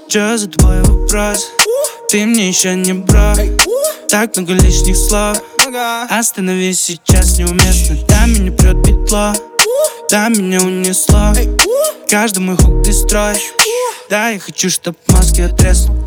Чё за твой вопрос? Ты мне еще не бро. Так много лишних слов. Остановись сейчас неуместно. Да, меня прет петло. Да, меня унесло. Каждый мой хук дестрой. Да, я хочу, чтоб мозги отрезнул.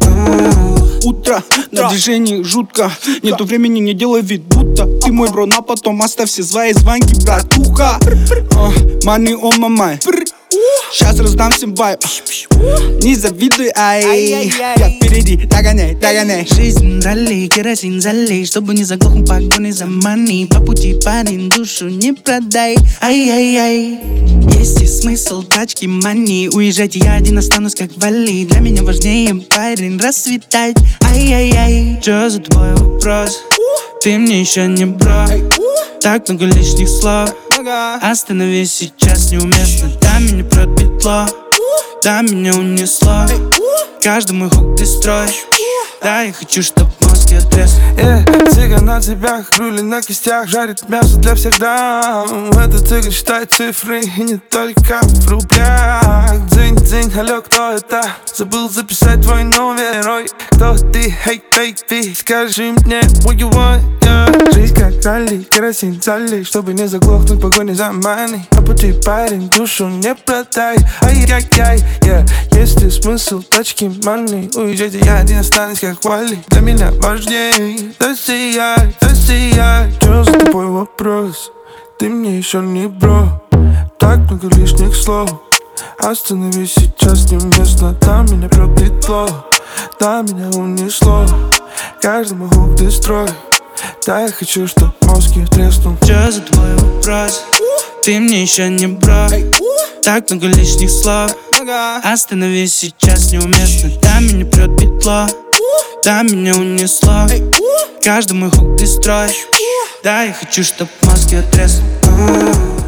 Утро, на движении жутко. Нету времени, не делай вид, будто ты мой бро, на потом оставь все свои звонки, братуха. Money on my mind. Сейчас раздам всем вайб. Не завидуй, ай. Я впереди, догоняй, догоняй. Жизнь залей, керосин залей, чтобы не заглохнул погони за money. По пути, парень, душу не продай. Ай-яй-яй. Есть и смысл тачки мани. Уезжайте, я один останусь как Вали. Для меня важнее, парень, расцветать. Ай-яй-яй. Чё за твой вопрос? Ты мне еще не бро. Так много лишних слов. Остановись сейчас неуместно. Да, меня прет петло. Да, меня унесло. Каждый мой хук дестрой. Да, я хочу, чтоб мозги отрезали. Цыган на цепях, рули на кистях. Жарит мясо для всех дам. Этот цыган считает цифры, и не только в рублях. Дзынь-дзынь, алло, кто это? Забыл записать твой номер. Ой, кто ты? Hey, baby, скажи мне, what you want, yeah. Жизнь как ралли, керосин залей, чтобы не заглохнуть в погоне за money. По пути, парень, душу не продай. Ай-яй-яй, yeah. Есть ли смысл тачки money? Уезжайте, я один останусь как Вали. Для меня важней, да сияй, да сияй. Чё за тобой вопрос? Ты мне еще не бро. Так много лишних слов. Остановись сейчас неуместно. Там меня прет петло. Да, меня унесло. Каждый мой хук дестрой. Да, я хочу, чтоб мозги треснул. Чё за твой вопрос? Ты мне еще не бро. Так много лишних слов. Остановись сейчас неуместно. Да, меня прет петло. Да, меня унесло. Каждый мой хук дестрой. Да, я хочу, чтоб мозги отрезал.